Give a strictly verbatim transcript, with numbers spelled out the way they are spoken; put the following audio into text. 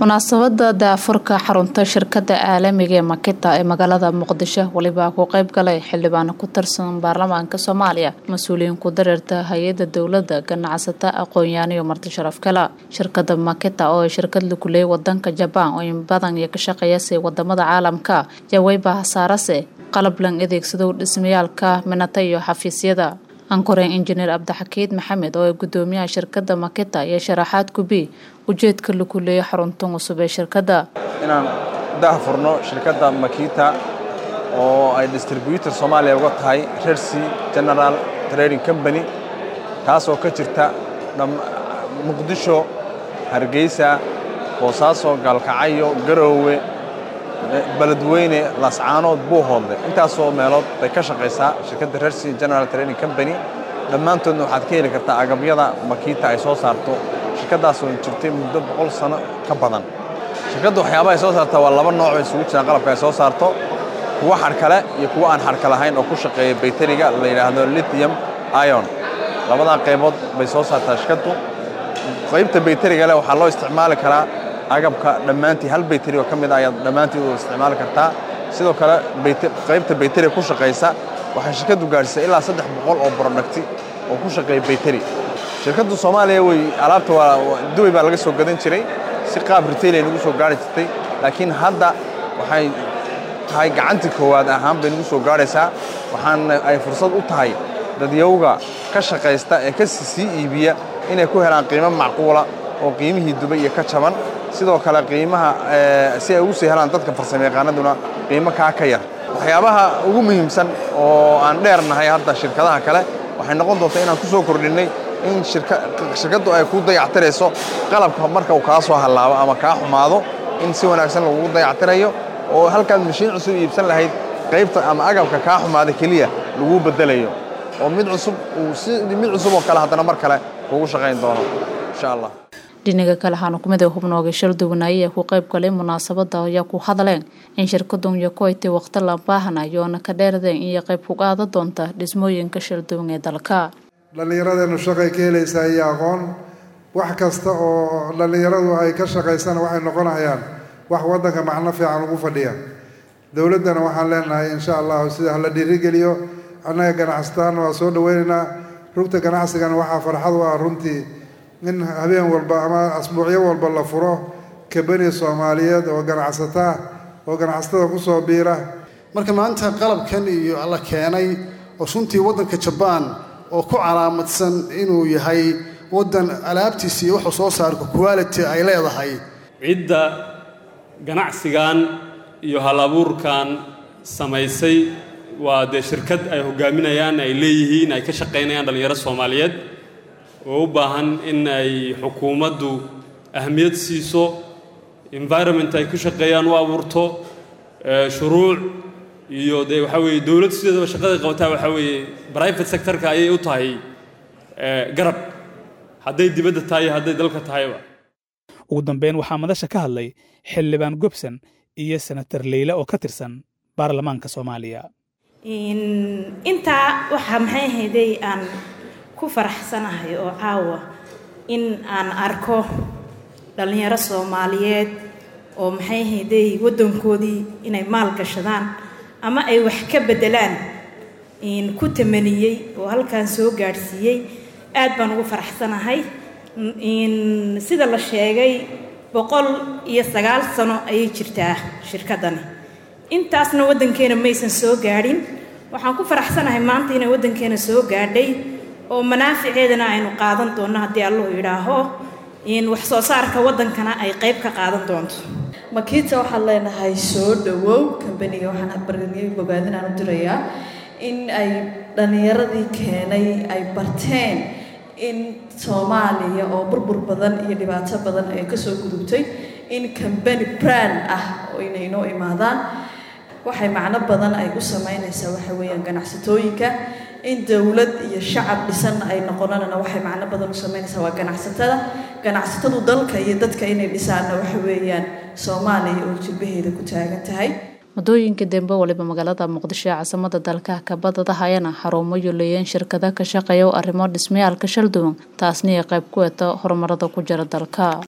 munaasabada daafurka xarunta shirkada caalamiga ee Makita ee magaalada Muqdisho waliba ku qayb galay xildhibaan ku tirsan baarlamaanka Soomaaliya mas'uuliyiin ku dareerta hay'adda dawladda ganacsatada aqoon-yahan iyo marti sharaf kala shirkada Makita oo shirkad lagu leeyahay wadanka Japan oo in badan ka shaqeeyay wadamada caalamka jawayba saarase qalab lan adeegsado dhismayaalka minata iyo xafiisyada ankoreen engineer Abdixakiid Maxamed oo gudoomiyaha shirkada Makita iyo sharaxaad ku bi ujeedka lagu leeyahay xaruntan cusub ee shirkada inaan daafurno shirkada Makita oo ay distributor Soomaaliya uga tahay Hersi General Trading Company taas oo ka jirta Muqdisho Hargeysa Boosaaso Galkacyo Garowe Baladweyne Lascaanood Buuhoodle intaas oo meelood ay ka shaqeysaa shirkada Hersi General Trading Company dhamaantoodna waxaad ka heli kartaa agabyada Makita ay soo saarto shirkadaas oo jirtay muddo boqol sano ka badan shirkadu waxyaabaha ay soo saarto waa laba nooc oo isugu jira qalabka ay soo saarto kuwa xarkale iyo kuwa aan xarka lahayn oo ku shaqeeya bayteriga la yiraahdo lithium ion labada qaybood bay soo saartaa shirkadu qaybta bayteriga leh waxaa loo isticmaali karaa agabka dhamaantii hal bayteri oo kamid ah ayaa dhamaantii u isticmaali kartaa sidoo kale qaybta bayteriga ku shaqeysa waxay shirkadu gaarsiisay ilaa saddex boqol oo product oo ku shaqeeya bayteri shirkadu Soomaaliya way alaabta waa Dubai baa laga soo gadan jiray si qaab retail ay ugu soo gaari jirtay laakiin hadda waxay tahay gacanti koowaad ahaan bay ugu soo gaaraysaa waxaan ay fursad u tahay dadyowga ka shaqeysta ee ka sii iibiya inay ku helaan qiimo macquul ah oo qiimihii Dubai iyo ka jaban sidoo kale qiimaha si ay ugu sii helaan dadka farsamayaqaanaduna qiimo ka ka yar waxyaabaha ugu muhiimsan oo aan dheernahay hadda shirkadaha kale waxay noqon doontaa inaan ku soo kordhinay in shirkadu ay ku dayactirayso qalabka marka uu ka soo halaabo ama ka xumaado in si wanaagsan lagu dayactirayo oo halkan mashiin cusub iibsan lahayd qaybta ama agabka ka xumaada kaliya lagu bedelayo oo mid cusub uu si mid cusub oo kala hadana mar kale ugu shaqeyn doono insha Allah dhinaca kale waxaan ku miday xubnooga shir duwanaaye ku qayb galay munaasabada ayaa ku hadleen in shirkadu iyo kooytay waqti la baahanayo oo ka dheeraadeen in qayb ku qaado doonta dhismooyinka shir duwan ee dalka dhalinyarada shaqay ka helaysaa iyo aqoon wax kasta oo dhalinyaradu ay ka shaqeysana waxay noqonayaan wax wadanka macno fiican ugu fadhiya dawladana waxaan leenahay insha Allah sida la dhiirigeliyo anaga ganacsataan waa soo dhaweynaa rugta ganacsigana waxa farxad u ah runtii in habeen walba ama asbuucyo walba la furo kabani Soomaaliyeed oo ganacsataa oo ganacsatada ku soo biira marka maanta qalabkan iyo alla keenay oo runtii wadanka Japan oo ku calaamadsan inuu yahay wadan alaabtiisa iyo wax soo saarka quality ay leedahay cidda ganacsigan iyo halabuurkan samaysay waa de shirkad ay hogaaminayaan ay leeyihiin ay ka shaqeynayaan dhalinyaro Soomaaliyeed oo u baahan in ay xukuumaddu ahmiyad siiso environment ay ku shaqeeyaan oo abuurto shuruuc iyo de waxa weey dawlad sidoo shaqada qabtaa waxa weey private sector-ka ay u tahay garab haday dibadda tahay haday dalka tahayba ugu dambeyn waxa madasha ka hadlay xildhibaan Gobson iyo senator Leila oo ka tirsan baarlamaanka Soomaaliya in inta waxa maxay heeday aan ku faraxsanahay oo caawa in aan arko dhalinyaro Soomaaliyeed oo maxay heeday wadankoodii inay maal gashadaan ama ay wax ka bedelaan in ku tamaniyay oo halkaan soo gaarsiiyay aad baan ugu faraxsanahay in sida la sheegay boqol iyo sagaal sano ay jirtaa shirkadani intaasna wadankeena maysan soo gaarin waxaan ku faraxsanahay maanta inay wadankeena soo gaadhay oo manaaficeedana aynu qaadan doono hadii Allah yiraaho in wax soo saarka wadankana ay qayb ka qaadan doonto Makita waxa leenahay soo dhawow company-ga waxaan barnaamij bogaadin aan u dirayaa in ay dhalinyaradii keenay ay barteen in Soomaaliya oo burbur badan iyo dhibaato badan ay ka soo gudubtay in company brand ah oo inay noo imaadaan waxay macno badan ay u sameynaysaa waxa weeyaan ganacsatooyinka in dawlad iyo shacab dhisan ay noqonana waxay macno badan u sameynaysaa waa ganacsatada ganacsatadu dalka iyo dadka inay dhisaan waxa weeyaan Soomaaliya oo jilbaheeda ku taagan tahay Madooyinka dambe waliba magaalada Muqdisho caasimada dalka ka badada hayana xarumo yuleeyeen shirkadaha ka shaqeeya arrimo dhismayaalka shal duwan taasna qayb ku ah horumarada ku jira dalka